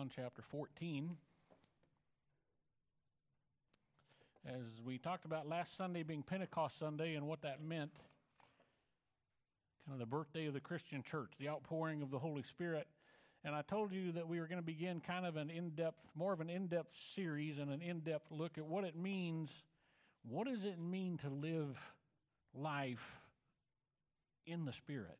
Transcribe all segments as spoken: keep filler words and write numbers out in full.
John chapter fourteen. As we talked about last Sunday being Pentecost Sunday and what that meant, kind of the birthday of the Christian church, the outpouring of the Holy Spirit. And I told you that we were going to begin kind of an in-depth, more of an in-depth series and an in-depth look at what it means. What does it mean to live life in the Spirit?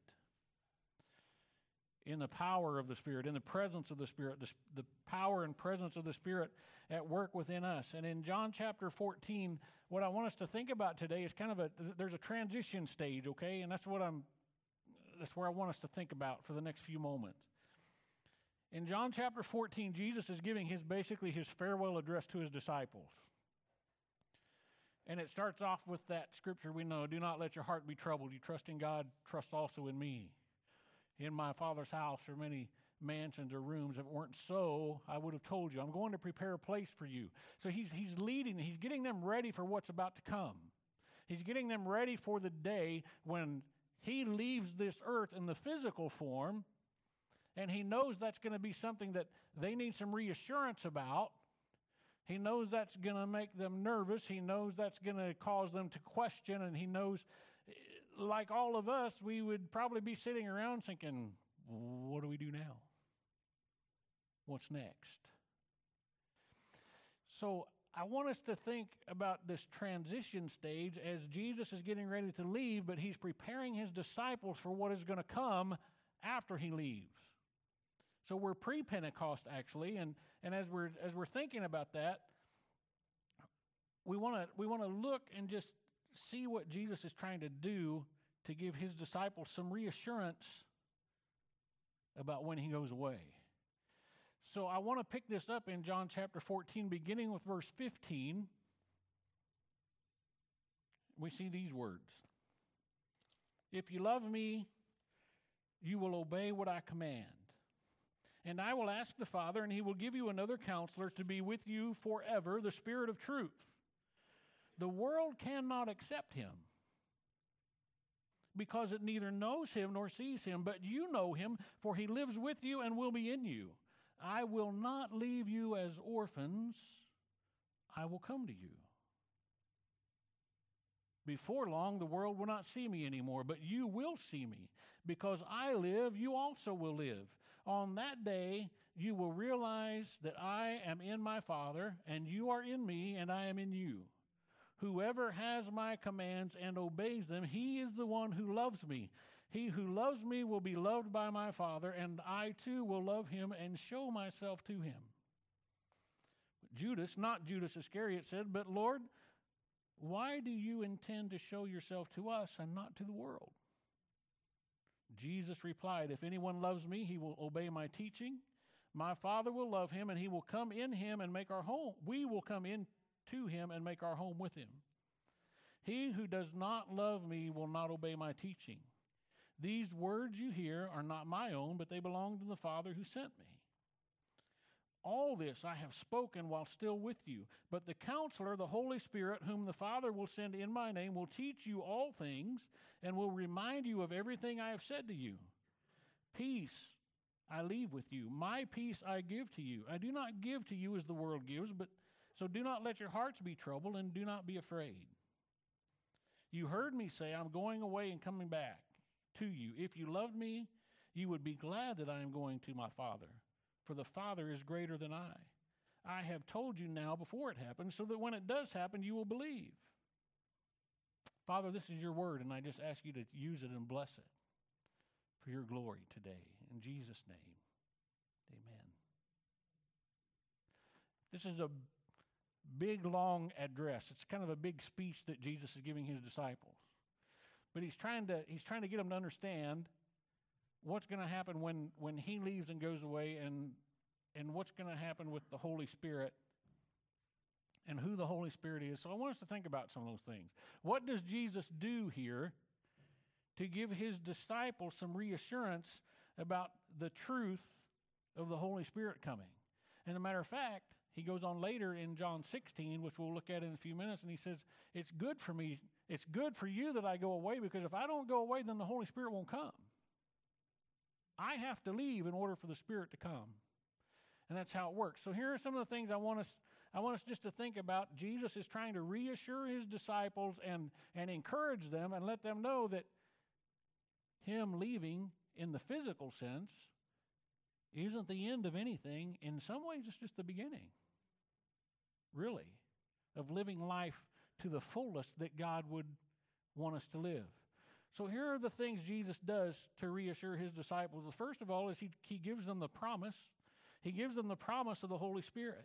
In the power of the Spirit, in the presence of the Spirit, the, the power and presence of the Spirit at work within us. And in John chapter fourteen, what I want us to think about today is kind of a, there's a transition stage, okay? And that's what I'm, that's where I want us to think about for the next few moments. In John chapter fourteen, Jesus is giving his, basically his farewell address to his disciples. And it starts off with that scripture we know, do not let your heart be troubled. You trust in God, trust also in me. In my Father's house are many mansions or rooms. If it weren't so, I would have told you. I'm going to prepare a place for you. So he's, he's leading, he's getting them ready for what's about to come. He's getting them ready for the day when he leaves this earth in the physical form, and he knows that's going to be something that they need some reassurance about. He knows that's going to make them nervous. He knows that's going to cause them to question, and he knows, like all of us, we would probably be sitting around thinking, what do we do now? What's next? So I want us to think about this transition stage as Jesus is getting ready to leave, but he's preparing his disciples for what is going to come after he leaves. So we're pre-Pentecost, actually, and, and as we're as we're thinking about that, we want to we want to look and just see what Jesus is trying to do to give his disciples some reassurance about when he goes away. So I want to pick this up in John chapter fourteen, beginning with verse fifteen. We see these words. If you love me, you will obey what I command. And I will ask the Father, and he will give you another counselor to be with you forever, the Spirit of truth. The world cannot accept him because it neither knows him nor sees him, but you know him, for he lives with you and will be in you. I will not leave you as orphans. I will come to you. Before long, the world will not see me anymore, but you will see me. Because I live, you also will live. On that day, you will realize that I am in my Father, and you are in me, and I am in you. Whoever has my commands and obeys them, he is the one who loves me. He who loves me will be loved by my Father, and I too will love him and show myself to him. But Judas, not Judas Iscariot, said, but Lord, why do you intend to show yourself to us and not to the world? Jesus replied, if anyone loves me, he will obey my teaching. My Father will love him, and he will come in him and make our home. We will come in to him and make our home with him. He who does not love me will not obey my teaching. These words you hear are not my own, but they belong to the Father who sent me. All this I have spoken while still with you, but the Counselor, the Holy Spirit, whom the Father will send in my name, will teach you all things and will remind you of everything I have said to you. Peace I leave with you. My peace I give to you. I do not give to you as the world gives, but so do not let your hearts be troubled and do not be afraid. You heard me say, I'm going away and coming back to you. If you loved me, you would be glad that I am going to my Father, for the Father is greater than I. I have told you now before it happens, so that when it does happen, you will believe. Father, this is your word, and I just ask you to use it and bless it for your glory today. In Jesus' name, amen. This is a big, long address. It's kind of a big speech that Jesus is giving his disciples. But he's trying to, he's trying to get them to understand what's going to happen when, when he leaves and goes away, and, and what's going to happen with the Holy Spirit and who the Holy Spirit is. So I want us to think about some of those things. What does Jesus do here to give his disciples some reassurance about the truth of the Holy Spirit coming? And as a matter of fact, he goes on later in John sixteen, which we'll look at in a few minutes, and he says, it's good for me, it's good for you that I go away, because if I don't go away, then the Holy Spirit won't come. I have to leave in order for the Spirit to come. And that's how it works. So here are some of the things I want us I want us just to think about. Jesus is trying to reassure his disciples and, and encourage them and let them know that him leaving in the physical sense isn't the end of anything. In some ways, it's just the beginning, really, of living life to the fullest that God would want us to live. So here are the things Jesus does to reassure his disciples. The first of all is he, he gives them the promise. He gives them the promise of the Holy Spirit.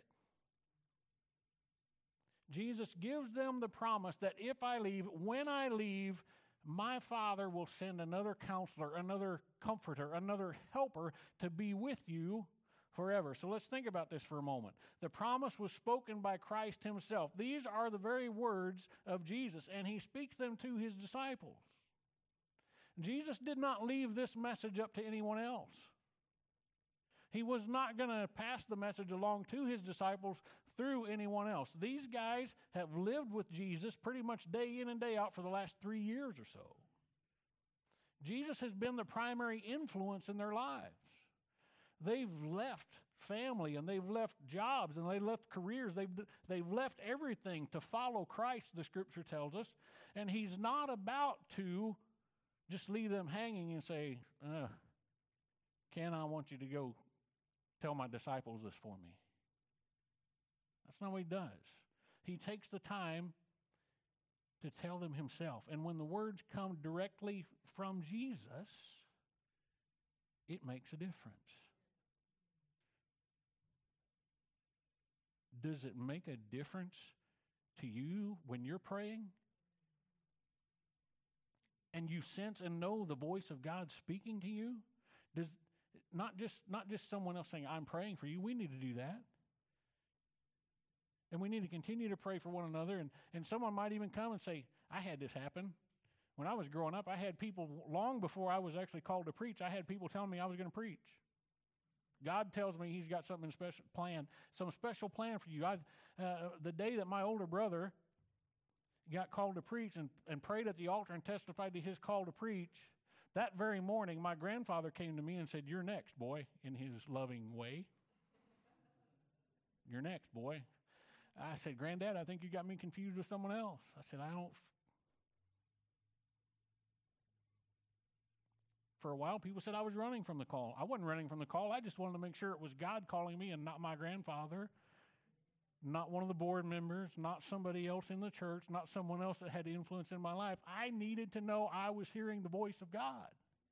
Jesus gives them the promise that if I leave, when I leave, my Father will send another counselor, another comforter, another helper to be with you forever. So let's think about this for a moment. The promise was spoken by Christ himself. These are the very words of Jesus, and he speaks them to his disciples. Jesus did not leave this message up to anyone else. He was not going to pass the message along to his disciples through anyone else. These guys have lived with Jesus pretty much day in and day out for the last three years or so. Jesus has been the primary influence in their lives. They've left family and they've left jobs and they've left careers. They've, they've left everything to follow Christ, the Scripture tells us. And he's not about to just leave them hanging and say, uh, Ken, I want you to go tell my disciples this for me. That's not what he does. He takes the time to tell them himself. And when the words come directly from Jesus, it makes a difference. Does it make a difference to you when you're praying? And you sense and know the voice of God speaking to you? Does not just not just someone else saying, I'm praying for you. We need to do that. And we need to continue to pray for one another. And, and someone might even come and say, I had this happen. When I was growing up, I had people, long before I was actually called to preach, I had people telling me I was going to preach. God tells me he's got something special planned, some special plan for you. I, uh, the day that my older brother got called to preach and, and prayed at the altar and testified to his call to preach, that very morning, my grandfather came to me and said, you're next, boy, in his loving way. You're next, boy. I said, Granddad, I think you got me confused with someone else. I said, I don't. For a while, people said I was running from the call. I wasn't running from the call. I just wanted to make sure it was God calling me and not my grandfather, not one of the board members, not somebody else in the church, not someone else that had influence in my life. I needed to know I was hearing the voice of God.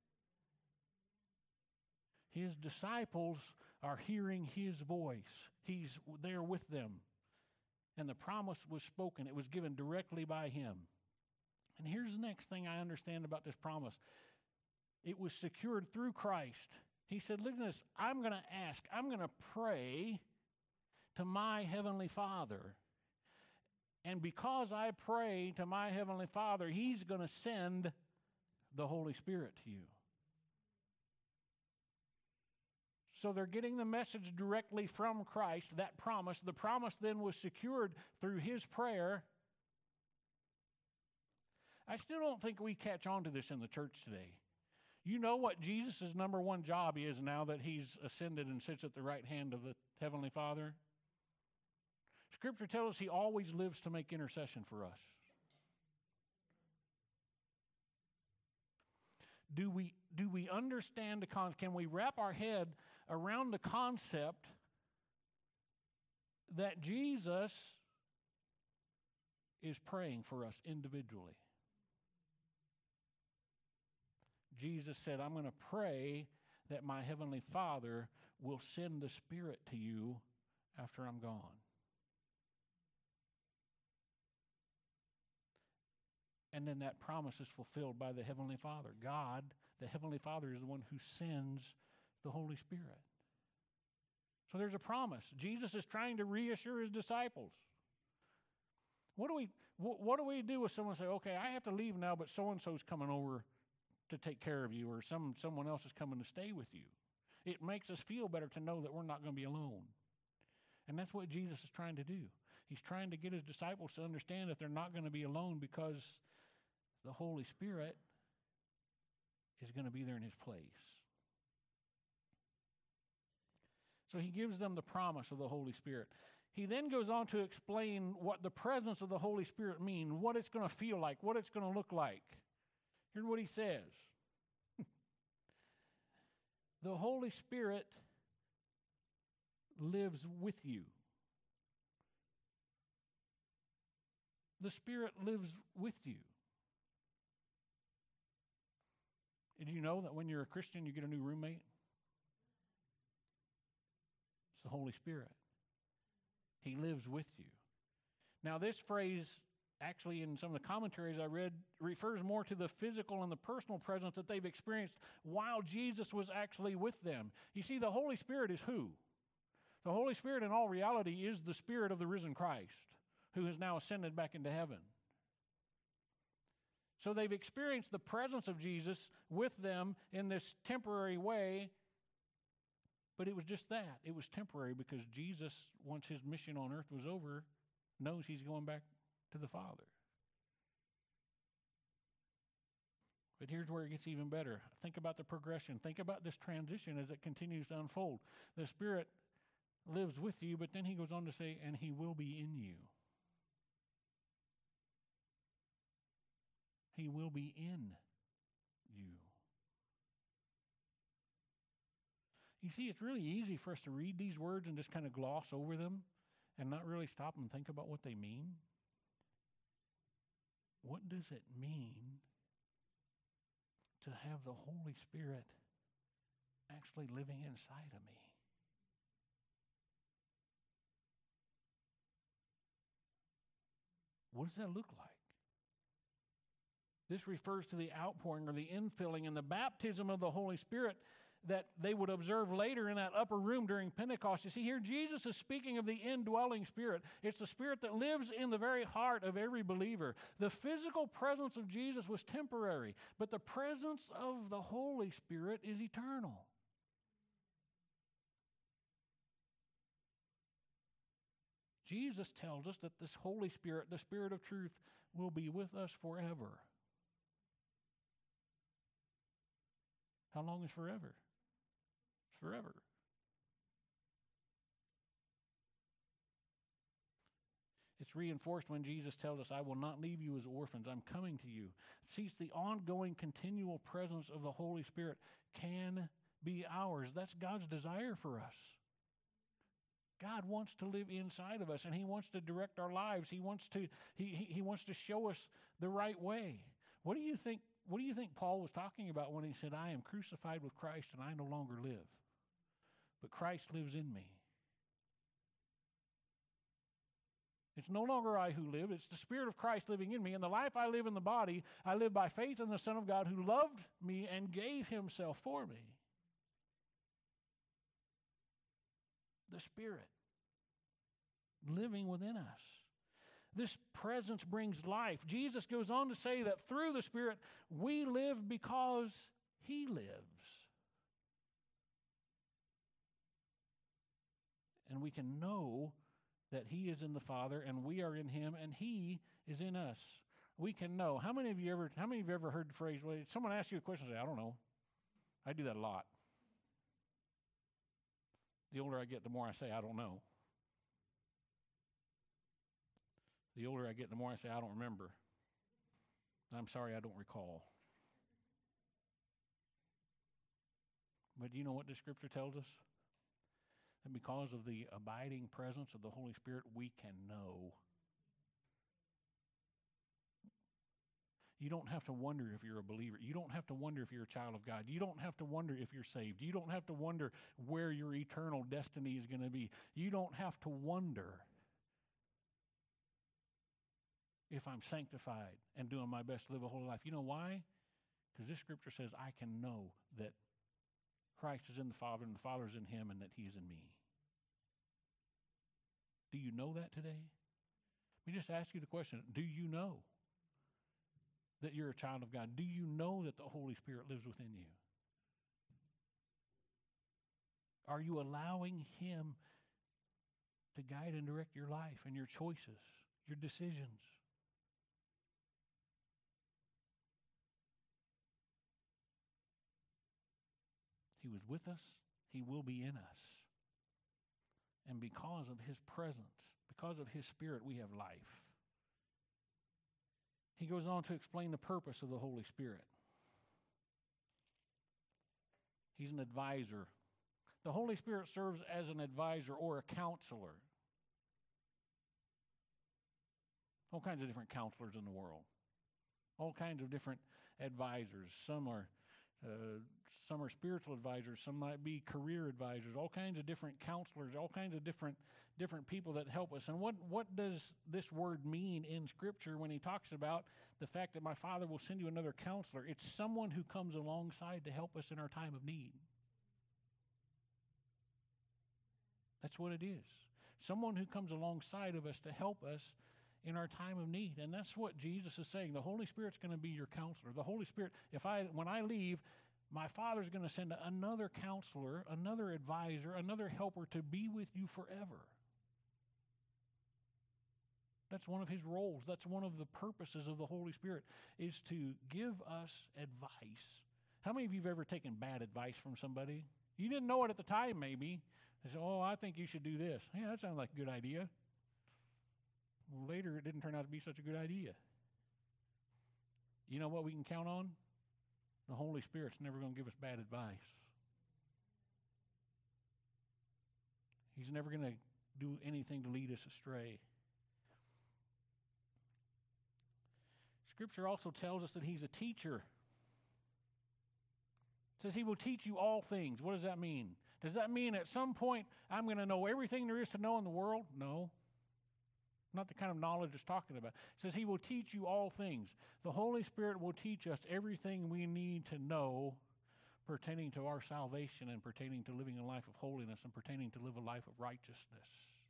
His disciples are hearing his voice. He's there with them. And the promise was spoken. It was given directly by him. And here's the next thing I understand about this promise. It was secured through Christ. He said, look at this. I'm going to ask. I'm going to pray to my heavenly Father. And because I pray to my heavenly Father, he's going to send the Holy Spirit to you. So they're getting the message directly from Christ, that promise. The promise then was secured through his prayer. I still don't think we catch on to this in the church today. You know what Jesus' number one job is now that he's ascended and sits at the right hand of the Heavenly Father? Scripture tells us he always lives to make intercession for us. Do we, do we understand the concept? Can we wrap our head around the concept that Jesus is praying for us individually? Jesus said, I'm going to pray that my heavenly Father will send the Spirit to you after I'm gone. And then that promise is fulfilled by the Heavenly Father. God, the Heavenly Father, is the one who sends the Holy Spirit. So there's a promise. Jesus is trying to reassure his disciples. What do we what, what do we do if someone say, okay, I have to leave now, but so-and-so's coming over to take care of you, or some someone else is coming to stay with you? It makes us feel better to know that we're not going to be alone. And that's what Jesus is trying to do. He's trying to get his disciples to understand that they're not going to be alone because the Holy Spirit is going to be there in his place. So he gives them the promise of the Holy Spirit. He then goes on to explain what the presence of the Holy Spirit means, what it's going to feel like, what it's going to look like. Here's what he says. The Holy Spirit lives with you. The Spirit lives with you. Did you know that when you're a Christian, you get a new roommate? It's the Holy Spirit. He lives with you. Now, this phrase, actually in some of the commentaries I read, refers more to the physical and the personal presence that they've experienced while Jesus was actually with them. You see, the Holy Spirit is who? The Holy Spirit, in all reality, is the Spirit of the risen Christ, who has now ascended back into heaven. So they've experienced the presence of Jesus with them in this temporary way, but it was just that. It was temporary because Jesus, once his mission on earth was over, knows he's going back to the Father. But here's where it gets even better. Think about the progression. Think about this transition as it continues to unfold. The Spirit lives with you, but then he goes on to say, and he will be in you. He will be in you. You see, it's really easy for us to read these words and just kind of gloss over them and not really stop and think about what they mean. What does it mean to have the Holy Spirit actually living inside of me? What does that look like? This refers to the outpouring or the infilling and the baptism of the Holy Spirit that they would observe later in that upper room during Pentecost. You see, here Jesus is speaking of the indwelling Spirit. It's the Spirit that lives in the very heart of every believer. The physical presence of Jesus was temporary, but the presence of the Holy Spirit is eternal. Jesus tells us that this Holy Spirit, the Spirit of truth, will be with us forever. How long is forever? It's forever. It's reinforced when Jesus tells us, I will not leave you as orphans. I'm coming to you. See, it's the ongoing, continual presence of the Holy Spirit can be ours. That's God's desire for us. God wants to live inside of us, and he wants to direct our lives. He wants to, he, he, he wants to show us the right way. What do you think, what do you think Paul was talking about when he said, I am crucified with Christ and I no longer live, but Christ lives in me? It's no longer I who live, it's the Spirit of Christ living in me. And the life I live in the body, I live by faith in the Son of God who loved me and gave himself for me. The Spirit living within us. This presence brings life. Jesus goes on to say that through the Spirit, we live because he lives. And we can know that he is in the Father and we are in him and he is in us. We can know. How many of you ever, how many of you ever heard the phrase, well, someone asks you a question, say, I don't know. I do that a lot. The older I get, the more I say, I don't know. The older I get, the more I say, I don't remember. I'm sorry, I don't recall. But do you know what the Scripture tells us? That because of the abiding presence of the Holy Spirit, we can know. You don't have to wonder if you're a believer. You don't have to wonder if you're a child of God. You don't have to wonder if you're saved. You don't have to wonder where your eternal destiny is going to be. You don't have to wonder if I'm sanctified and doing my best to live a holy life. You know why? Because this Scripture says I can know that Christ is in the Father and the Father is in him and that he is in me. Do you know that today? Let me just ask you the question. Do you know that you're a child of God? Do you know that the Holy Spirit lives within you? Are you allowing him to guide and direct your life and your choices, your decisions? He was with us. He will be in us. And because of his presence, because of his Spirit, we have life. He goes on to explain the purpose of the Holy Spirit. He's an advisor. The Holy Spirit serves as an advisor or a counselor. All kinds of different counselors in the world. All kinds of different advisors. Some are uh, some are spiritual advisors. Some might be career advisors. All kinds of different counselors. All kinds of different different people that help us. And what what does this word mean in Scripture when he talks about the fact that my Father will send you another counselor? It's someone who comes alongside to help us in our time of need. That's what it is. Someone who comes alongside of us to help us in our time of need. And that's what Jesus is saying. The Holy Spirit's going to be your counselor. The Holy Spirit, if I when I leave, my Father's going to send another counselor, another advisor, another helper to be with you forever. That's one of his roles. That's one of the purposes of the Holy Spirit, is to give us advice. How many of you have ever taken bad advice from somebody? You didn't know it at the time, maybe. They said, oh, I think you should do this. Yeah, that sounds like a good idea. Well, later, it didn't turn out to be such a good idea. You know what we can count on? The Holy Spirit's never going to give us bad advice. He's never going to do anything to lead us astray. Scripture also tells us that he's a teacher. It says he will teach you all things. What does that mean? Does that mean at some point I'm going to know everything there is to know in the world? No. Not the kind of knowledge it's talking about. It says he will teach you all things. The Holy Spirit will teach us everything we need to know pertaining to our salvation and pertaining to living a life of holiness and pertaining to live a life of righteousness.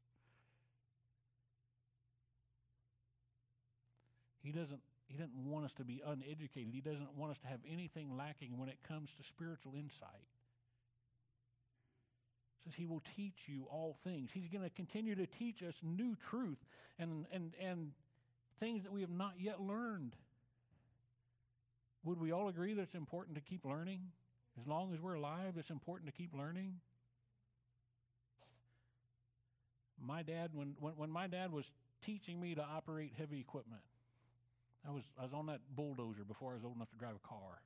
He doesn't, he doesn't want us to be uneducated. He doesn't want us to have anything lacking when it comes to spiritual insight. Says he will teach you all things. He's going to continue to teach us new truth and, and, and things that we have not yet learned. Would we all agree that it's important to keep learning? As long as we're alive, it's important to keep learning. My dad, when, when, when my dad was teaching me to operate heavy equipment, I was, I was on that bulldozer before I was old enough to drive a car.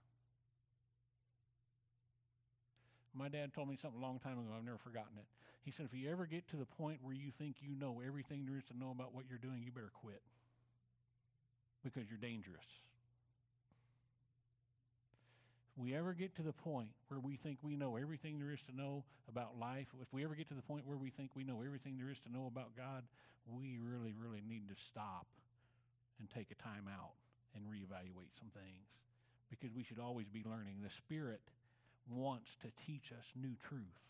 My dad told me something a long time ago. I've never forgotten it. He said, if you ever get to the point where you think you know everything there is to know about what you're doing, you better quit because you're dangerous. If we ever get to the point where we think we know everything there is to know about life, if we ever get to the point where we think we know everything there is to know about God, we really, really need to stop and take a time out and reevaluate some things because we should always be learning. The Spirit wants to teach us new truth.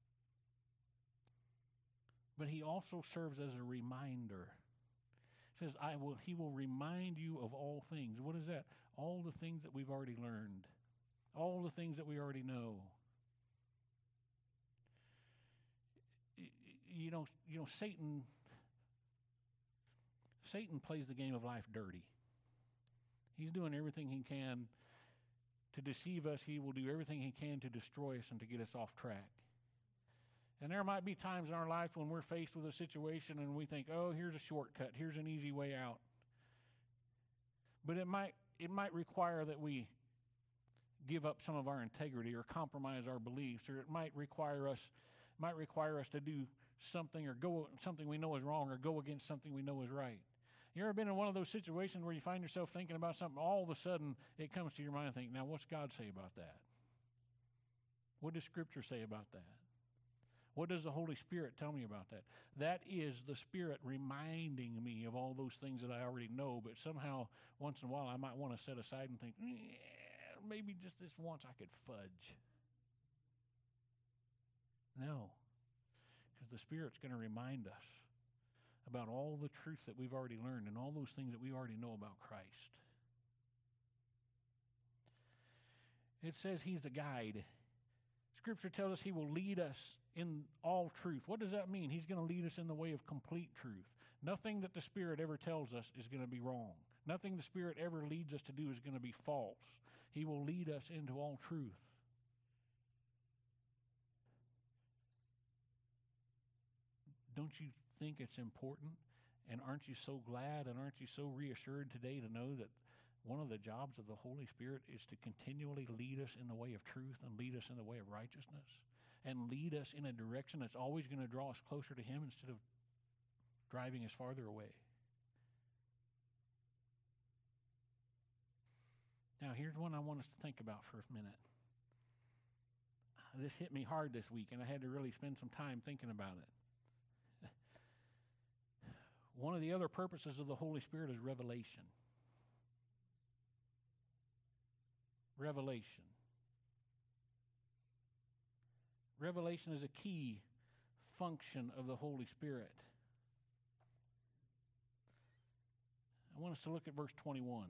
But he also serves as a reminder. It says, I will, he will remind you of all things. What is that? All the things that we've already learned. All the things that we already know. You know, you know, Satan, Satan plays the game of life dirty. He's doing everything he can to deceive us. He will do everything he can to destroy us and to get us off track. And there might be times in our life when we're faced with a situation and we think, oh, here's a shortcut, here's an easy way out. But it might it might require that we give up some of our integrity or compromise our beliefs, or it might require us might require us to do something or go something we know is wrong or go against something we know is right. You ever been in one of those situations where you find yourself thinking about something, all of a sudden it comes to your mind and think, now what's God say about that? What does Scripture say about that? What does the Holy Spirit tell me about that? That is the Spirit reminding me of all those things that I already know, but somehow once in a while I might want to set aside and think, yeah, maybe just this once I could fudge. No, because the Spirit's going to remind us about all the truth that we've already learned and all those things that we already know about Christ. It says he's a guide. Scripture tells us he will lead us in all truth. What does that mean? He's going to lead us in the way of complete truth. Nothing that the Spirit ever tells us is going to be wrong. Nothing the Spirit ever leads us to do is going to be false. He will lead us into all truth. don't you think it's important? And aren't you so glad and aren't you so reassured today to know that one of the jobs of the Holy Spirit is to continually lead us in the way of truth and lead us in the way of righteousness and lead us in a direction that's always going to draw us closer to Him instead of driving us farther away. Now, here's one I want us to think about for a minute. This hit me hard this week, and I had to really spend some time thinking about it. One of the other purposes of the Holy Spirit is revelation. Revelation. Revelation is a key function of the Holy Spirit. I want us to look at verse twenty-one.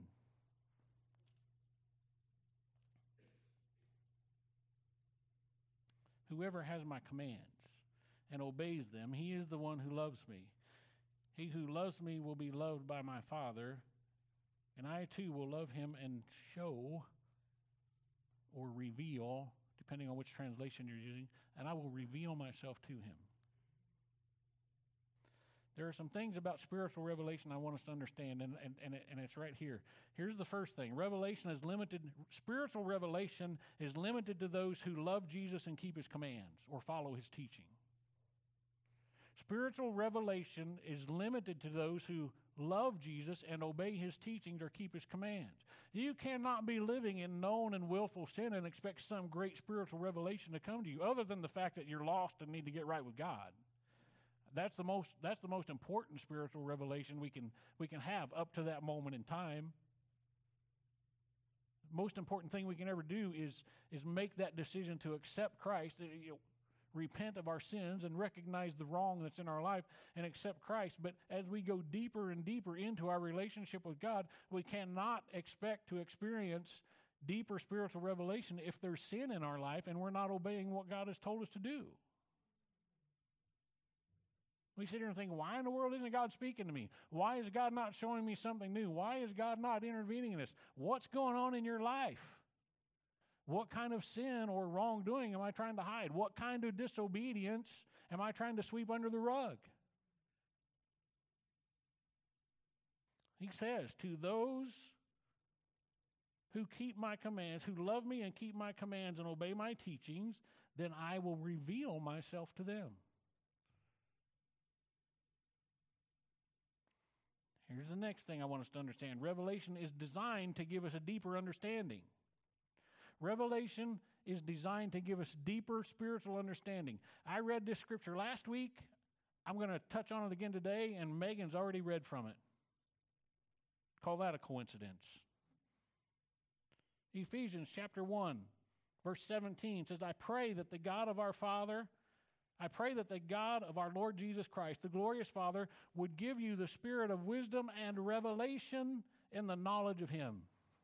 Whoever has my commands and obeys them, he is the one who loves me. He who loves me will be loved by my Father, and I too will love him and show or reveal, depending on which translation you're using, and I will reveal myself to him. There are some things about spiritual revelation I want us to understand, and, and, and, it, and it's right here. Here's the first thing. Revelation is limited, spiritual revelation is limited to those who love Jesus and keep his commands or follow his teaching. Spiritual revelation is limited to those who love Jesus and obey his teachings or keep his commands. You cannot be living in known and willful sin and expect some great spiritual revelation to come to you, other than the fact that you're lost and need to get right with God. That's the most that's the most important spiritual revelation we can we can have up to that moment in time. Most important thing we can ever do is is make that decision to accept Christ, you know, repent of our sins and recognize the wrong that's in our life and accept Christ. But as we go deeper and deeper into our relationship with God, we cannot expect to experience deeper spiritual revelation if there's sin in our life and we're not obeying what God has told us to do. We sit here and think, why in the world isn't God speaking to me? Why is God not showing me something new? Why is God not intervening in this? What's going on in your life? What kind of sin or wrongdoing am I trying to hide? What kind of disobedience am I trying to sweep under the rug? He says, to those who keep my commands, who love me and keep my commands and obey my teachings, then I will reveal myself to them. Here's the next thing I want us to understand. Revelation is designed to give us a deeper understanding. Revelation is designed to give us deeper spiritual understanding. I read this scripture last week. I'm going to touch on it again today, and Megan's already read from it. Call that a coincidence. Ephesians chapter one, verse seventeen says, I pray that the God of our Father, I pray that the God of our Lord Jesus Christ, the glorious Father, would give you the spirit of wisdom and revelation in the knowledge of him.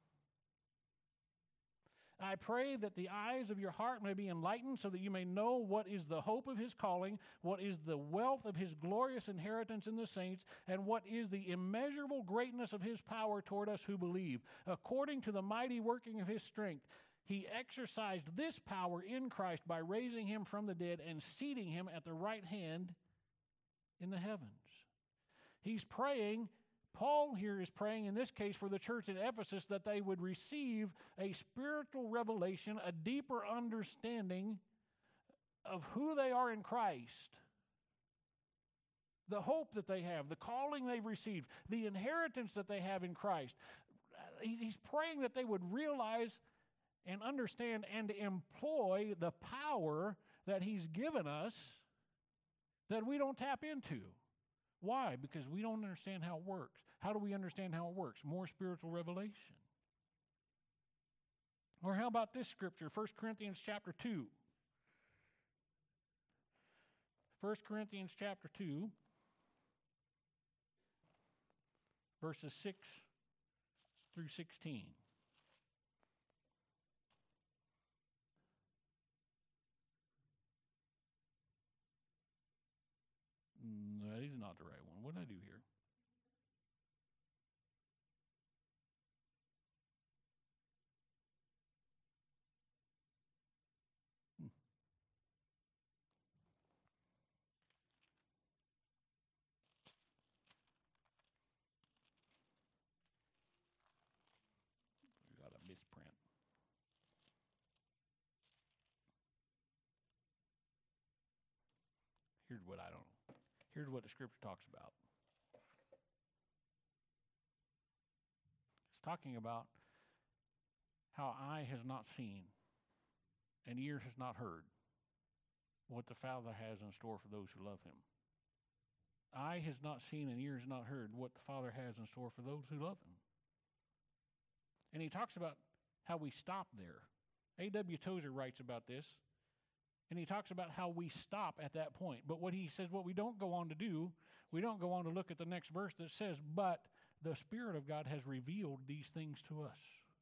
I pray that the eyes of your heart may be enlightened so that you may know what is the hope of his calling, what is the wealth of his glorious inheritance in the saints, and what is the immeasurable greatness of his power toward us who believe, according to the mighty working of his strength. He exercised this power in Christ by raising him from the dead and seating him at the right hand in the heavens. He's praying, Paul here is praying in this case for the church in Ephesus that they would receive a spiritual revelation, a deeper understanding of who they are in Christ, the hope that they have, the calling they've received, the inheritance that they have in Christ. He's praying that they would realize and understand and employ the power that he's given us that we don't tap into. Why? Because we don't understand how it works. How do we understand how it works? More spiritual revelation. Or how about this scripture, First Corinthians chapter two. First Corinthians chapter two, verses six through sixteen. That is not the right one. What did I do here? Hmm. here's what I don't know. Here's what the Scripture talks about. It's talking about how eye has not seen and ear has not heard what the Father has in store for those who love him. Eye has not seen and ear has not heard what the Father has in store for those who love him. And he talks about how we stop there. A W Tozer writes about this, and he talks about how we stop at that point. But what he says, what we don't go on to do, we don't go on to look at the next verse that says, but the Spirit of God has revealed these things to us.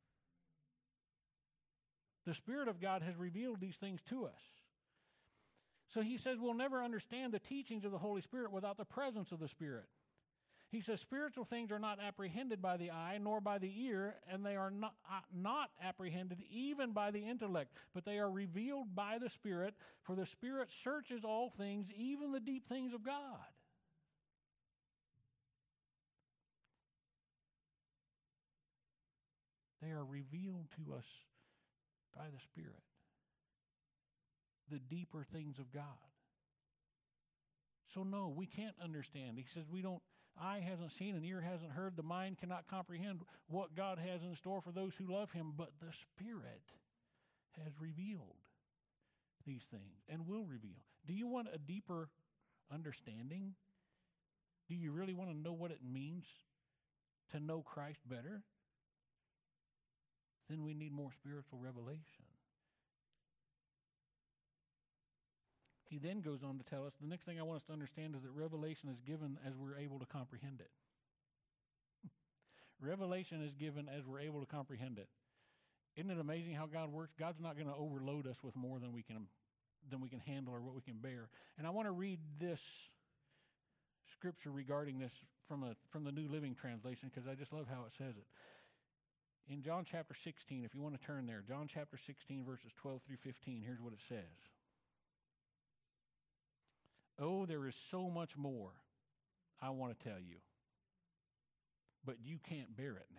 The Spirit of God has revealed these things to us. So he says we'll never understand the teachings of the Holy Spirit without the presence of the Spirit. He says spiritual things are not apprehended by the eye nor by the ear, and they are not, uh, not apprehended even by the intellect, but they are revealed by the Spirit, for the Spirit searches all things, even the deep things of God. They are revealed to us by the Spirit. The deeper things of God. So no, we can't understand. He says we don't, eye hasn't seen and ear hasn't heard, the mind cannot comprehend what God has in store for those who love him, but the Spirit has revealed these things and will reveal. Do you want a deeper understanding? Do you really want to know what it means to know Christ better? Then we need more spiritual revelation. He then goes on to tell us, the next thing I want us to understand is that revelation is given as we're able to comprehend it. Revelation is given as we're able to comprehend it. Isn't it amazing how God works? God's not going to overload us with more than we can than we can handle or what we can bear. And I want to read this scripture regarding this from a from the New Living Translation because I just love how it says it. In John chapter sixteen, if you want to turn there, John chapter sixteen, verses twelve through fifteen, here's what it says. Oh, there is so much more I want to tell you, but you can't bear it now.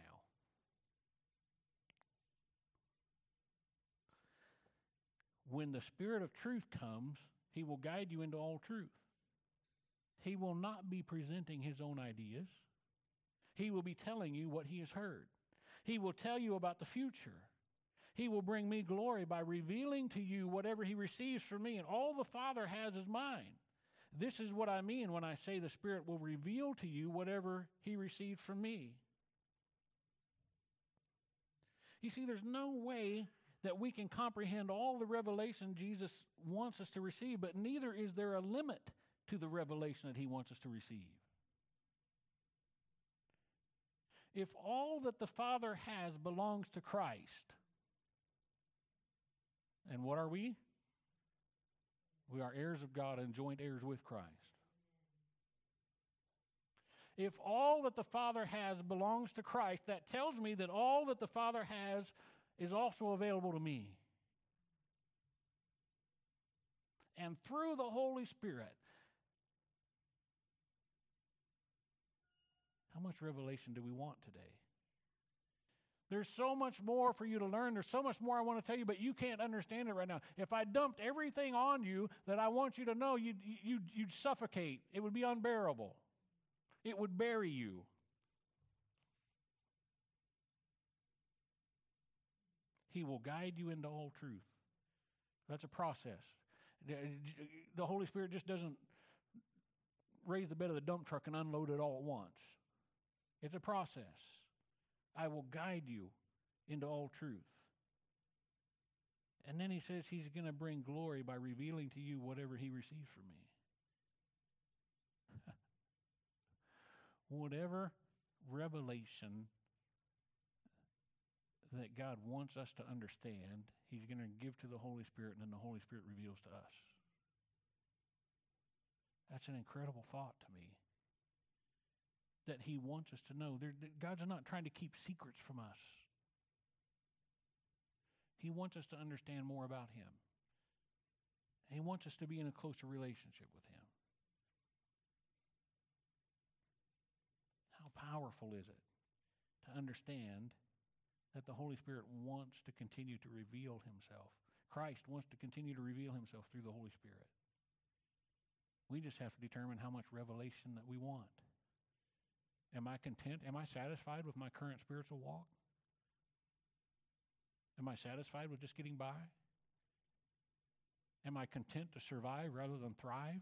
When the Spirit of truth comes, he will guide you into all truth. He will not be presenting his own ideas. He will be telling you what he has heard. He will tell you about the future. He will bring me glory by revealing to you whatever he receives from me, and all the Father has is mine. This is what I mean when I say the Spirit will reveal to you whatever he received from me. You see, there's no way that we can comprehend all the revelation Jesus wants us to receive, but neither is there a limit to the revelation that he wants us to receive. If all that the Father has belongs to Christ, and what are we? We are heirs of God and joint heirs with Christ. If all that the Father has belongs to Christ, that tells me that all that the Father has is also available to me. And through the Holy Spirit, how much revelation do we want today? There's so much more for you to learn. There's so much more I want to tell you, but you can't understand it right now. If I dumped everything on you that I want you to know, you'd, you'd, you'd suffocate. It would be unbearable. It would bury you. He will guide you into all truth. That's a process. The Holy Spirit just doesn't raise the bed of the dump truck and unload it all at once. It's a process. I will guide you into all truth. And then he says he's going to bring glory by revealing to you whatever he receives from me. Whatever revelation that God wants us to understand, he's going to give to the Holy Spirit, and then the Holy Spirit reveals to us. That's an incredible thought to me. That he wants us to know. There, God's not trying to keep secrets from us. He wants us to understand more about him. And he wants us to be in a closer relationship with him. How powerful is it to understand that the Holy Spirit wants to continue to reveal himself? Christ wants to continue to reveal himself through the Holy Spirit. We just have to determine how much revelation that we want. Am I content? Am I satisfied with my current spiritual walk? Am I satisfied with just getting by? Am I content to survive rather than thrive?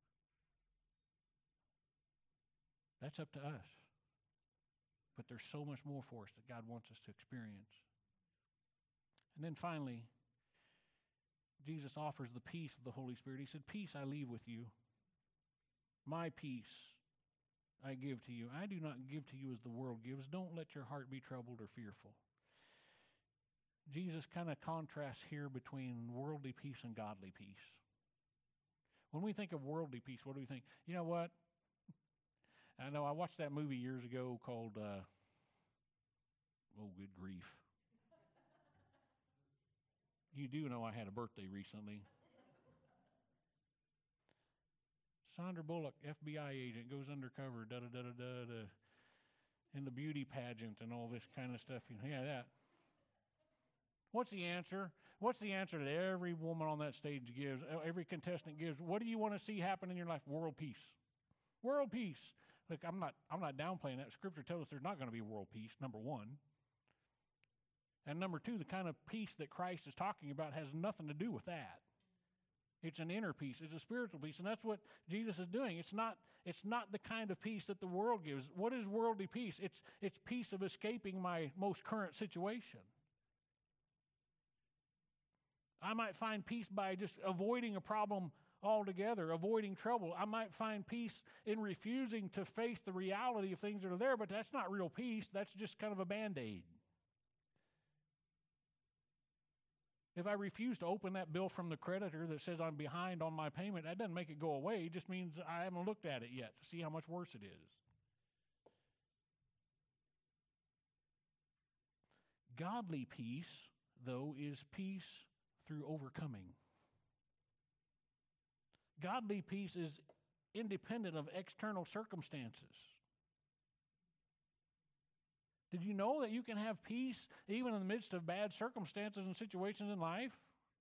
That's up to us. But there's so much more for us that God wants us to experience. And then finally, Jesus offers the peace of the Holy Spirit. He said, peace I leave with you. My peace I give to you. I do not give to you as the world gives. Don't let your heart be troubled or fearful. Jesus kind of contrasts here between worldly peace and godly peace. When we think of worldly peace, what do we think? You know what? I know I watched that movie years ago called, uh, oh, good grief. You do know I had a birthday recently. Sandra Bullock, F B I agent, goes undercover, da-da-da-da-da, in the beauty pageant and all this kind of stuff. Yeah, that. What's the answer? What's the answer that every woman on that stage gives, every contestant gives? What do you want to see happen in your life? World peace. World peace. Look, I'm not, I'm not downplaying that. Scripture tells us there's not going to be world peace, number one. And number two, the kind of peace that Christ is talking about has nothing to do with that. It's an inner peace. It's a spiritual peace. And that's what Jesus is doing. It's not, it's not the kind of peace that the world gives. What is worldly peace? It's, it's peace of escaping my most current situation. I might find peace by just avoiding a problem altogether, avoiding trouble. I might find peace in refusing to face the reality of things that are there, but that's not real peace. That's just kind of a Band-Aid. If I refuse to open that bill from the creditor that says I'm behind on my payment, that doesn't make it go away. It just means I haven't looked at it yet to see how much worse it is. Godly peace, though, is peace through overcoming. Godly peace is independent of external circumstances. Did you know that you can have peace even in the midst of bad circumstances and situations in life?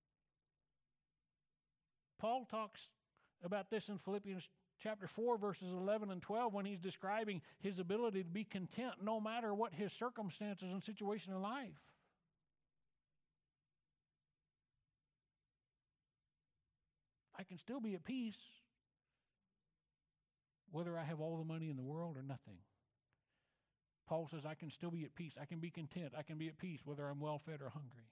Paul talks about this in Philippians chapter four, verses eleven and twelve, when he's describing his ability to be content no matter what his circumstances and situation in life. I can still be at peace whether I have all the money in the world or nothing. Paul says I can still be at peace. I can be content. I can be at peace whether I'm well-fed or hungry.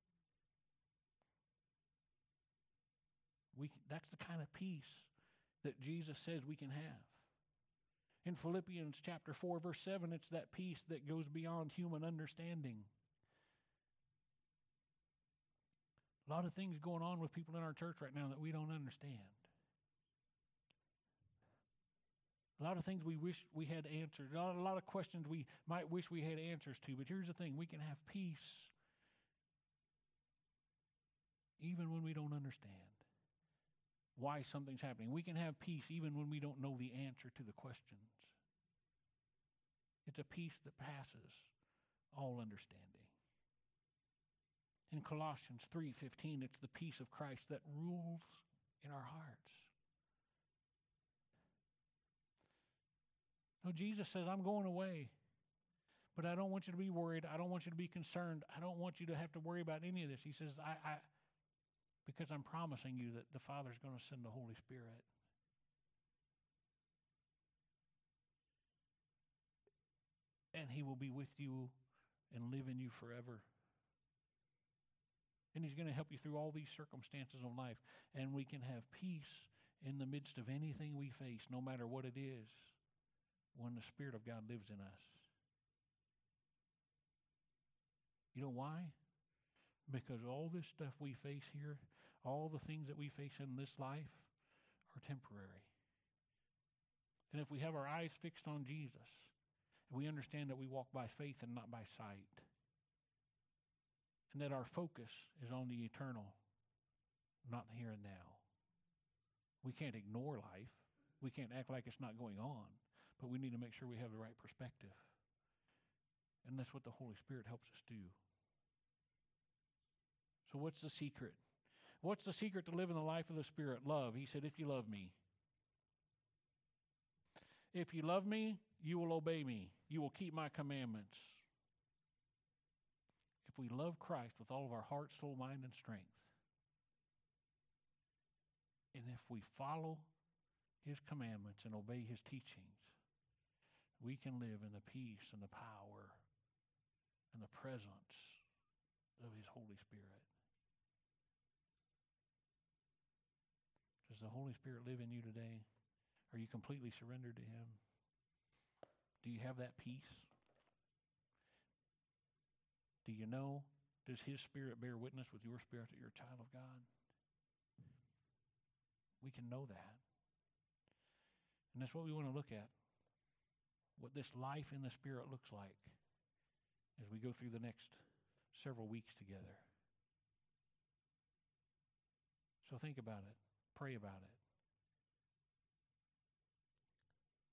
We, that's the kind of peace that Jesus says we can have. In Philippians chapter four, verse seven, it's that peace that goes beyond human understanding. A lot of things going on with people in our church right now that we don't understand. A lot of things we wish we had answered. A lot, a lot of questions we might wish we had answers to. But here's the thing. We can have peace even when we don't understand why something's happening. We can have peace even when we don't know the answer to the questions. It's a peace that passes all understanding. In Colossians three fifteen, it's the peace of Christ that rules in our hearts. No, Jesus says, I'm going away, but I don't want you to be worried. I don't want you to be concerned. I don't want you to have to worry about any of this. He says, I, I because I'm promising you that the Father's going to send the Holy Spirit. And he will be with you and live in you forever. And he's going to help you through all these circumstances of life. And we can have peace in the midst of anything we face, no matter what it is, when the Spirit of God lives in us. You know why? Because all this stuff we face here, all the things that we face in this life are temporary. And if we have our eyes fixed on Jesus, and we understand that we walk by faith and not by sight, and that our focus is on the eternal, not the here and now. We can't ignore life. We can't act like it's not going on, but we need to make sure we have the right perspective. And that's what the Holy Spirit helps us do. So what's the secret? What's the secret to living the life of the Spirit? Love. He said, if you love me, If you love me, you will obey me. You will keep my commandments. If we love Christ with all of our heart, soul, mind, and strength, and if we follow his commandments and obey his teachings, we can live in the peace and the power and the presence of his Holy Spirit. Does the Holy Spirit live in you today? Are you completely surrendered to him? Do you have that peace? Do you know, does his Spirit bear witness with your spirit that you're a child of God? We can know that. And that's what we want to look at. What this life in the Spirit looks like as we go through the next several weeks together. So think about it. Pray about it.